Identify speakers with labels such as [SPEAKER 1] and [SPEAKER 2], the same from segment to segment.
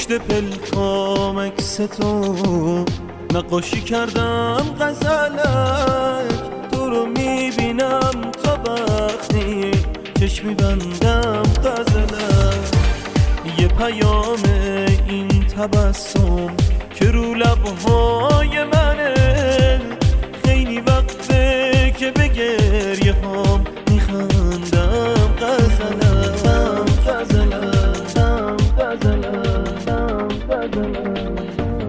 [SPEAKER 1] پشت پلکام عکس تو نقاشی کردم غزلک، تو رو میبینم تا وقتی چشم میبندم غزلک. یه پیام این تبسم که رو لبهای منه، خیلی وقته که به گریه هام میخندم غزلم غزلم غزلم غزلم.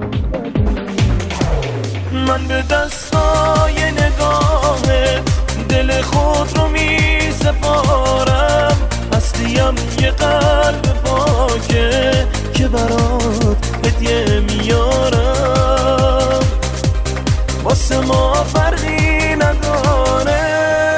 [SPEAKER 1] من به دستای نگاهت دل خود رو میسپارم، هستیم یه قلب پاکه که برات هدیه میارم، واسه ما فرقی نداره.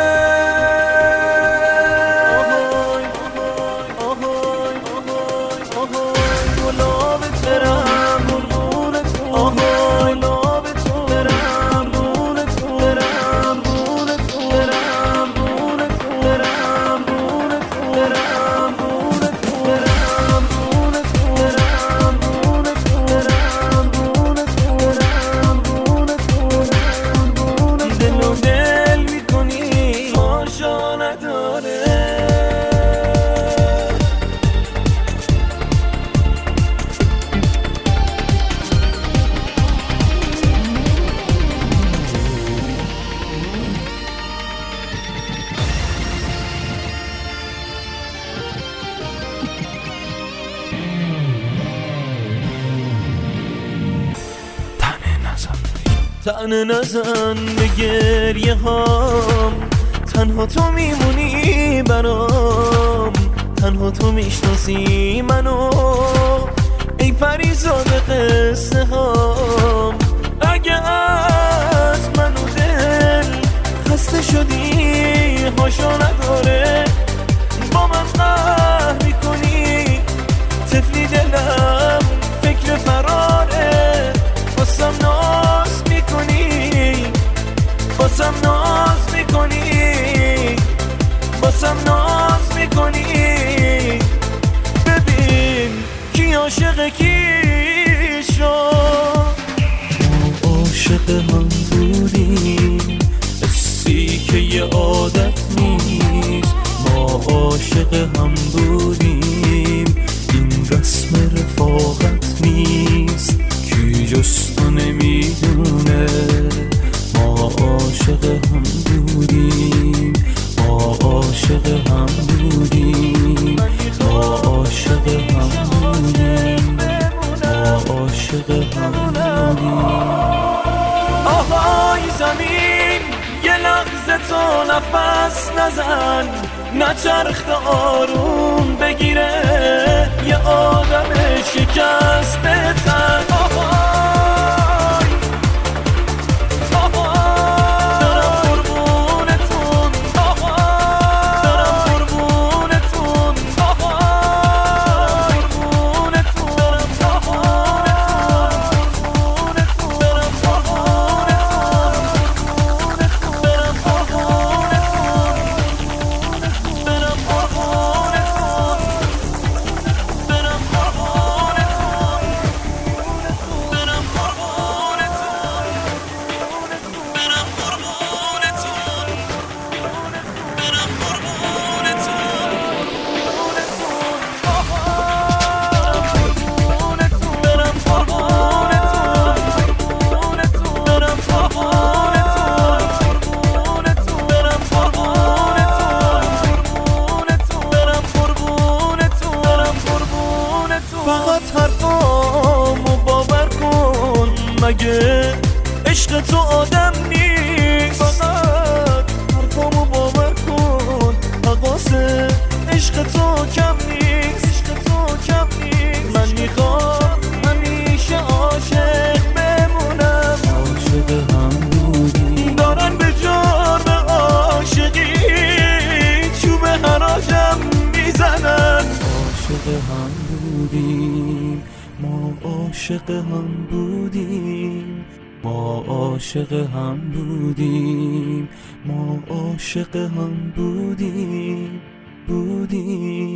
[SPEAKER 1] تنه نزن به گریه هام، تنها تو میمونی برام، تنها تو میشناسی منو ای پریزاد قصه هام. اگه از منو دل خسته شدی هاشا نداره، با من قهر میکنی طفلی دلم فکر فراره، واسم ناز میکنی واسم ناز میکنی واسم ناز میکنی. ببین کی عاشق کی شد، ما عاشق هم بودیم، حسی که یه عادت نیست، ما عاشق هم بودیم، این رسم رفاقت نیست، کی جز تو نمیدونه، ما عاشق هم بودیم، ما عاشق هم بودیم، ما عاشق هم بودیم، ما عاشق هم بودیم. آهای زمین یه لحظه تو نفس نزن، نچرخ تا آروم بگیره یه آدم شکسته تن. مگه عشق تو آدم نیست، فقط حرفامو باور کن، حواس عشق تو کم نیست، عشق تو کم نیست. من میخوام همیشه عاشق بمونم، عاشق هم بودیم، دارن به جرم عاشقی چوب حراجم میزنن. عاشق هم بودیم، ما عاشق هم بودیم، ما عاشق هم بودیم، ما عاشق هم بودیم.